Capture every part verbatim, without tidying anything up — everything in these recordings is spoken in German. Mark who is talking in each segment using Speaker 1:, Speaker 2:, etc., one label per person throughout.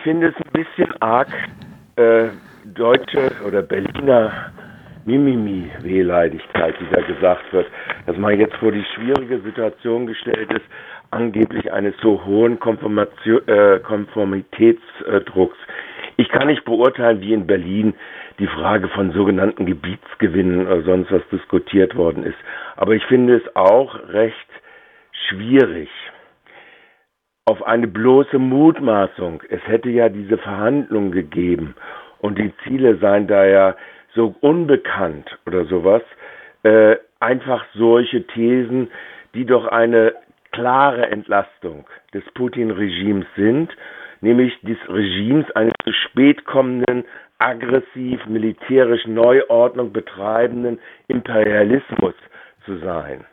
Speaker 1: finde es ein bisschen arg äh, deutsche oder Berliner Mimimi-Wehleidigkeit, die da gesagt wird, dass man jetzt vor die schwierige Situation gestellt ist, angeblich eines so hohen Konformation, äh, Konformitätsdrucks. Ich kann nicht beurteilen, wie in Berlin die Frage von sogenannten Gebietsgewinnen oder sonst was diskutiert worden ist. Aber ich finde es auch recht schwierig, auf eine bloße Mutmaßung, es hätte ja diese Verhandlungen gegeben und die Ziele seien da ja so unbekannt oder sowas, äh, einfach solche Thesen, die doch eine klare Entlastung des Putin-Regimes sind, nämlich des Regimes eines zu spät kommenden, aggressiv militärisch Neuordnung betreibenden Imperialismus zu sein.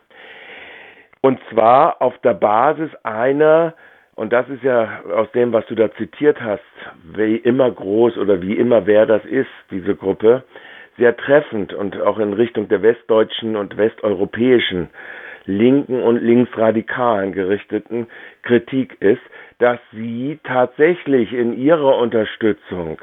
Speaker 1: Und zwar auf der Basis einer, und das ist ja aus dem, was du da zitiert hast, wie immer groß oder wie immer wer das ist, diese Gruppe, sehr treffend und auch in Richtung der westdeutschen und westeuropäischen linken und linksradikalen gerichteten Kritik ist, dass sie tatsächlich in ihrer Unterstützung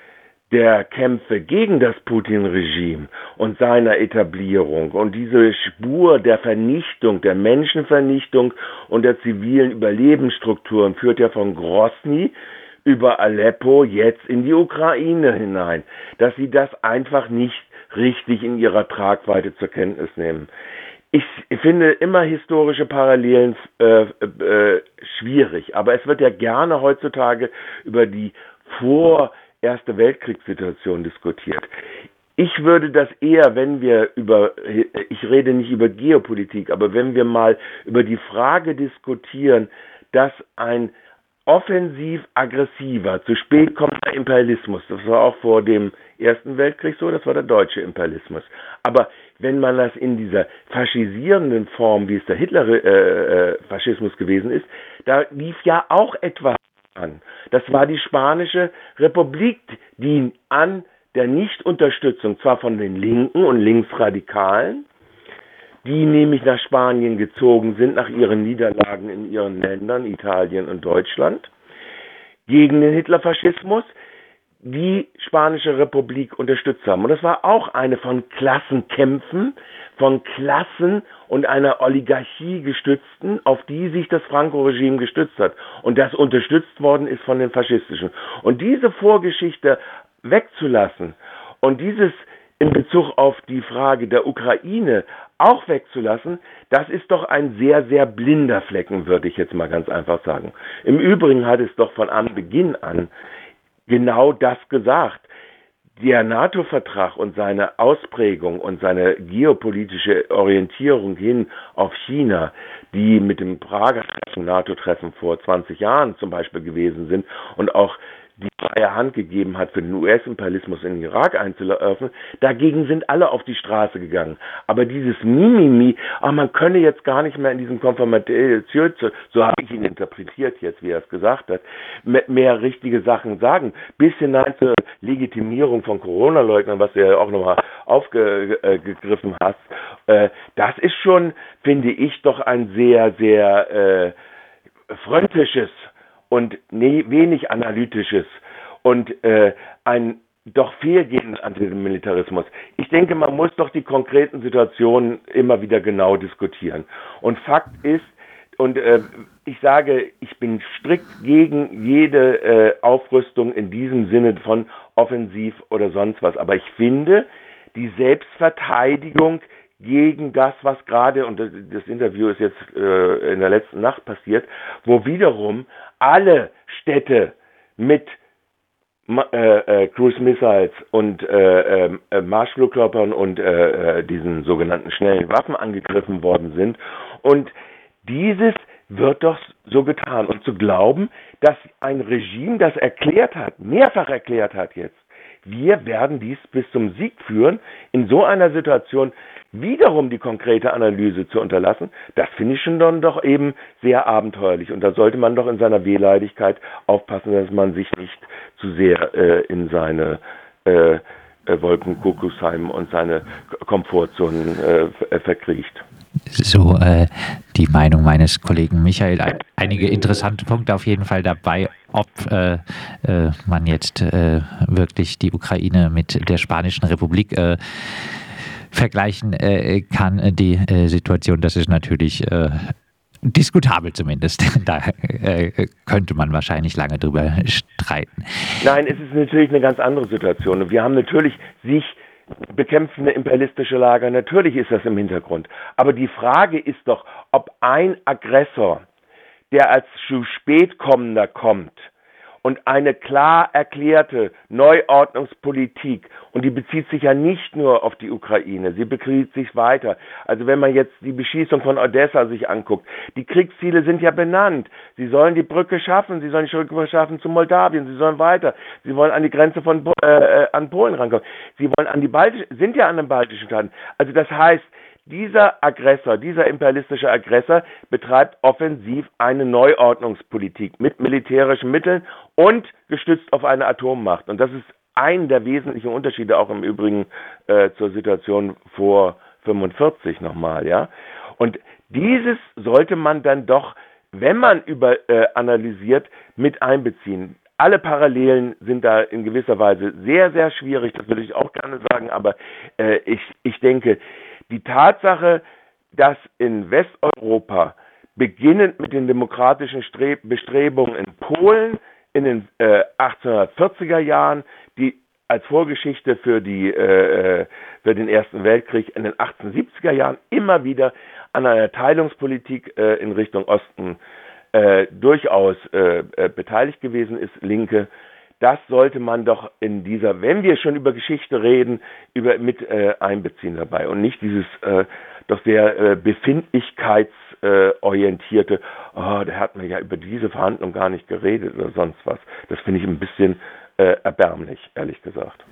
Speaker 1: der Kämpfe gegen das Putin-Regime und seiner Etablierung und diese Spur der Vernichtung, der Menschenvernichtung und der zivilen Überlebensstrukturen führt ja von Grosny über Aleppo jetzt in die Ukraine hinein, dass sie das einfach nicht richtig in ihrer Tragweite zur Kenntnis nehmen. Ich finde immer historische Parallelen äh, äh, schwierig, aber es wird ja gerne heutzutage über die vor Erste Weltkriegssituation diskutiert. Ich würde das eher, wenn wir über, ich rede nicht über Geopolitik, aber wenn wir mal über die Frage diskutieren, dass ein offensiv-aggressiver, zu spät kommender Imperialismus, das war auch vor dem Ersten Weltkrieg so, das war der deutsche Imperialismus. Aber wenn man das in dieser faschisierenden Form, wie es der Hitler-Faschismus äh, gewesen ist, da lief ja auch etwas an. Das war die Spanische Republik, die an der Nichtunterstützung zwar von den Linken und Linksradikalen, die nämlich nach Spanien gezogen sind, nach ihren Niederlagen in ihren Ländern, Italien und Deutschland, gegen den Hitlerfaschismus, die Spanische Republik unterstützt haben. Und das war auch eine von Klassenkämpfen, von Klassen und einer Oligarchie gestützten, auf die sich das Franco-Regime gestützt hat. Und das unterstützt worden ist von den Faschistischen. Und diese Vorgeschichte wegzulassen und dieses in Bezug auf die Frage der Ukraine auch wegzulassen, das ist doch ein sehr, sehr blinder Flecken, würde ich jetzt mal ganz einfach sagen. Im Übrigen hat es doch von Anbeginn an genau das gesagt. Der NATO-Vertrag und seine Ausprägung und seine geopolitische Orientierung hin auf China, die mit dem Prager Treffen, NATO-Treffen vor zwanzig Jahren zum Beispiel gewesen sind und auch die freie Hand gegeben hat, für den U S-Imperialismus in den Irak einzulaufen, dagegen sind alle auf die Straße gegangen. Aber dieses Mimimi, ach, man könne jetzt gar nicht mehr in diesem Konfirmation, so habe ich ihn interpretiert jetzt, wie er es gesagt hat, mehr richtige Sachen sagen, bis hinein zur Legitimierung von Corona-Leugnern, was du ja auch nochmal aufgegriffen hast, das ist schon, finde ich, doch ein sehr, sehr äh, freundliches und ne, wenig analytisches und äh, ein doch fehlgehenden Antimilitarismus. Ich denke, man muss doch die konkreten Situationen immer wieder genau diskutieren. Und Fakt ist, und äh, ich sage, ich bin strikt gegen jede äh, Aufrüstung in diesem Sinne von offensiv oder sonst was. Aber ich finde, die Selbstverteidigung gegen das, was gerade, und das, das Interview ist jetzt äh, in der letzten Nacht passiert, wo wiederum alle Städte mit äh, äh, Cruise Missiles und äh, äh, Marschflugkörpern und äh, äh, diesen sogenannten schnellen Waffen angegriffen worden sind. Und dieses wird doch so getan. Und zu glauben, dass ein Regime das erklärt hat, mehrfach erklärt hat jetzt, wir werden dies bis zum Sieg führen, in so einer Situation wiederum die konkrete Analyse zu unterlassen, das finde ich schon dann doch eben sehr abenteuerlich. Und da sollte man doch in seiner Wehleidigkeit aufpassen, dass man sich nicht zu sehr äh, in seine äh, äh, Wolkenkuckucksheim und seine Komfortzonen äh, verkriecht.
Speaker 2: So äh, die Meinung meines Kollegen Michael. Einige interessante Punkte auf jeden Fall dabei, ob äh, äh, man jetzt äh, wirklich die Ukraine mit der Spanischen Republik äh, vergleichen äh, kann. Die äh, Situation, das ist natürlich äh, diskutabel zumindest. Da äh, könnte man wahrscheinlich lange drüber streiten.
Speaker 1: Nein, es ist natürlich eine ganz andere Situation. Wir haben natürlich sich bekämpfende imperialistische Lager, natürlich ist das im Hintergrund. Aber die Frage ist doch, ob ein Aggressor, der als zu spät kommender kommt und eine klar erklärte Neuordnungspolitik, und die bezieht sich ja nicht nur auf die Ukraine, sie bezieht sich weiter. Also wenn man jetzt die Beschießung von Odessa sich anguckt, die Kriegsziele sind ja benannt. Sie sollen die Brücke schaffen, sie sollen die Brücke schaffen zu Moldawien, sie sollen weiter, sie wollen an die Grenze von äh, an Polen rankommen, sie wollen an die baltischen, sind ja an den baltischen Staaten. Also das heißt, dieser Aggressor, dieser imperialistische Aggressor betreibt offensiv eine Neuordnungspolitik mit militärischen Mitteln und gestützt auf eine Atommacht. Und das ist ein der wesentlichen Unterschiede auch im Übrigen äh, zur Situation vor fünfundvierzig nochmal, ja. Und dieses sollte man dann doch, wenn man über äh, analysiert, mit einbeziehen. Alle Parallelen sind da in gewisser Weise sehr, sehr schwierig, das würde ich auch gerne sagen, aber äh, ich, ich denke, die Tatsache, dass in Westeuropa, beginnend mit den demokratischen Streb- Bestrebungen in Polen in den äh, achtzehnhundertvierziger Jahren, die als Vorgeschichte für, die, äh, für den Ersten Weltkrieg in den achtzehnhundertsiebziger Jahren immer wieder an einer Teilungspolitik äh, in Richtung Osten äh, durchaus äh, äh, beteiligt gewesen ist, Linke. Das sollte man doch in dieser, wenn wir schon über Geschichte reden, über mit äh, einbeziehen dabei und nicht dieses äh, doch sehr äh, befindlichkeitsorientierte, äh, oh, der hat mir ja über diese Verhandlung gar nicht geredet oder sonst was. Das finde ich ein bisschen äh, erbärmlich, ehrlich gesagt.